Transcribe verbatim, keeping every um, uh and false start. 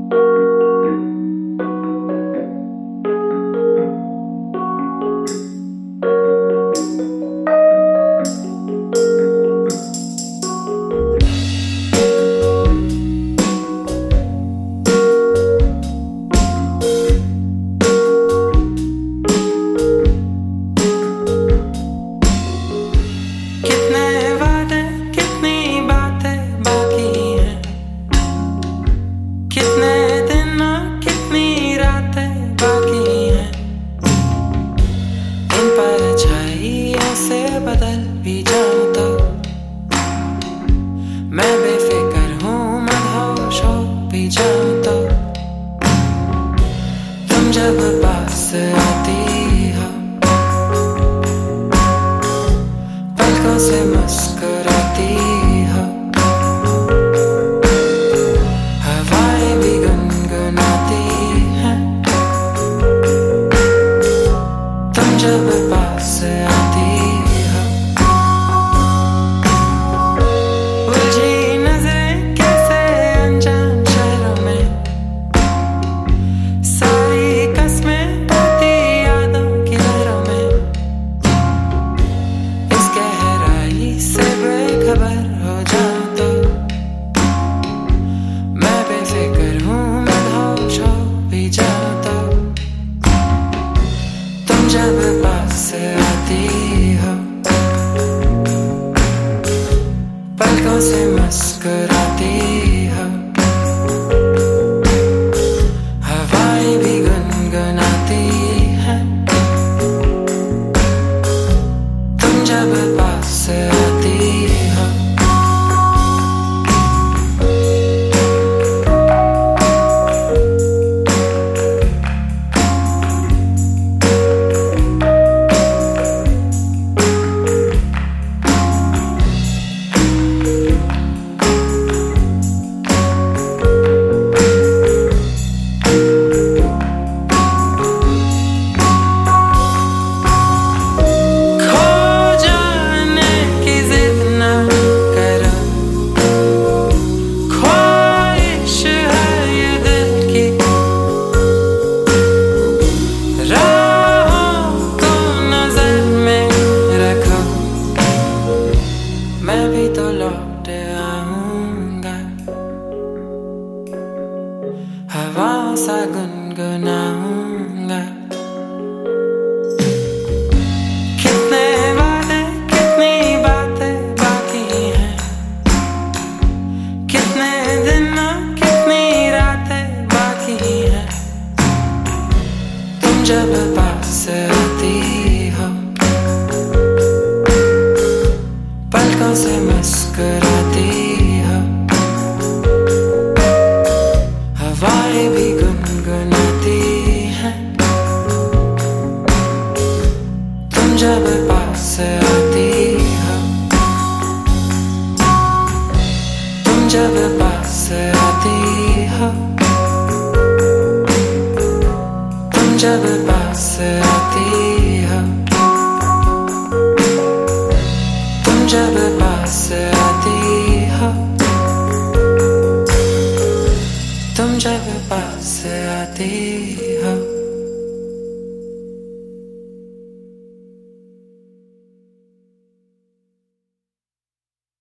बदल भी जाऊं तो मैं बेफिक्र हूँ, मदहोश हो भी जाऊं तो तुम जब पास आती हो पलकों से मुस्कुराती हो, हवाएं भी गुनगुनाती हैं तुम जब पास आती हो। उलझी नजरें कैसे अनजान शहरों में, सारी कस्में बहती यादों की लहरों में, इस गहराई से बेखबर हो जाऊं तो मैं बेफिक्र हूँ, मदहोश हो भी जाऊं तो तुम जब पास आती हो पलकों से मुस्कुराती हो, हवाएं भी गुनगुनाती हैं तुम जब पास आती हो। मैं भी तो लौट आऊंगा, हवाओं सा गुनगुनाऊंगा। कितने वादे कितनी बातें बाकी हैं, कितने दिन कितनी रातें बाकी हैं तुम जब पास आती हो पलकों से मुस्कुराती हो, हवाएं भी गुनगुनाती हैं तुम जब पास आती हो, तुम जब पास आती हो, तुम जब पास आती हो, तुम जब पास आती हो, तुम जब पास आती हो।